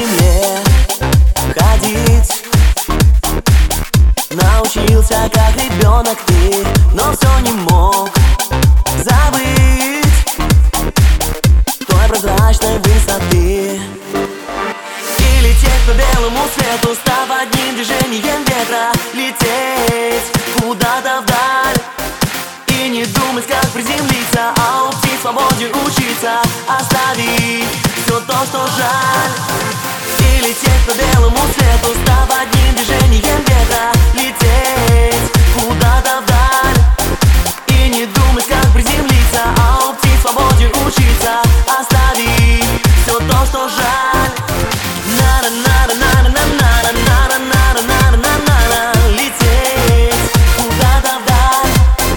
земле ходить. Научился как ребенок ты, но все не мог забыть той прозрачной высоты. И лететь по белому свету, став одним движением ветра, лететь куда-то вдаль и не думать, как приземлиться, а уйти в свободе учиться, оставить все то, что жаль. И лететь по белому свету, став одним движением ветра, лететь куда-то вдаль и не думать, как приземлиться, а уйти в свободе учиться, оставить все то, что жаль. Лететь куда-то вдаль,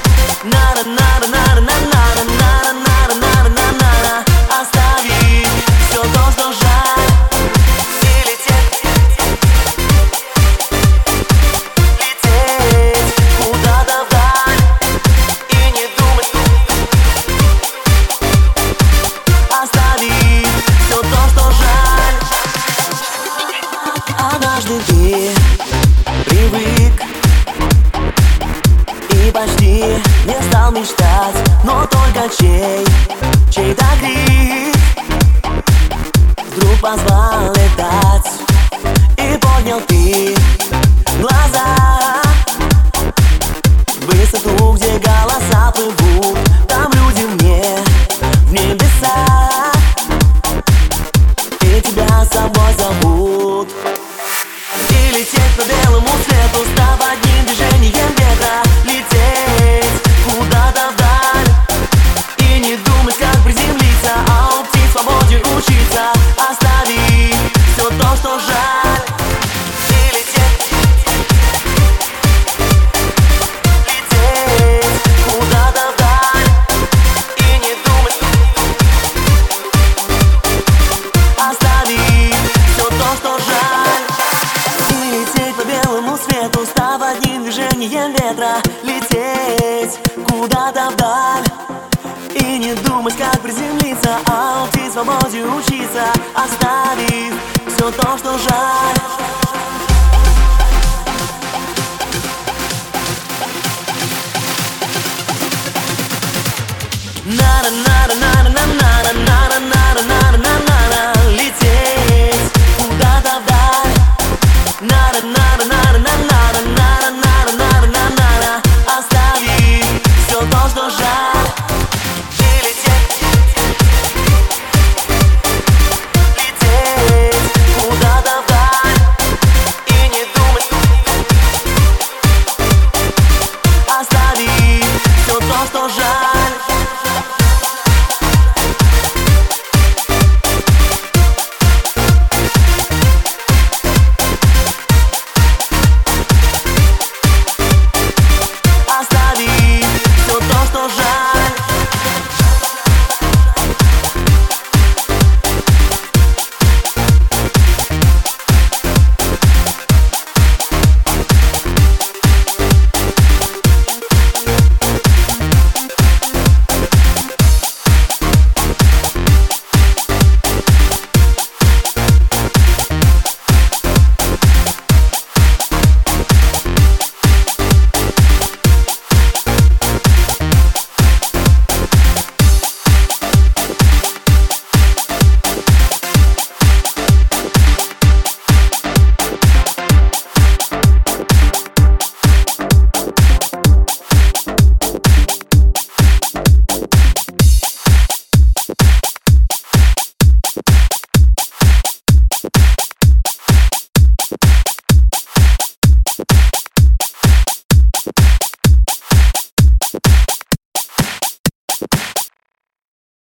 оставить все то, что жаль. И лететь куда-то вдаль и не думать, оставить все то, что жаль. Однажды ты привык и почти не стал мечтать, но только чей-то крик вдруг позвал летать. И поднял ты глаза в высоту, где голоса плывут. Там люди в небеса, и тебя с собой зовут. И лететь по белому свету, став одним движением ветра, лететь куда-то вдаль и не думать, как приземлиться, а уйти в свободе учиться, оставить все то, что жаль. И лететь куда-то вдаль и не думать, оставить все то, что жаль. И лететь по белому свету, став одним движением ветра, лететь куда-то вдаль и не думать, как приземлиться, а уйти в свободе учиться, оставив все то, что жаль. На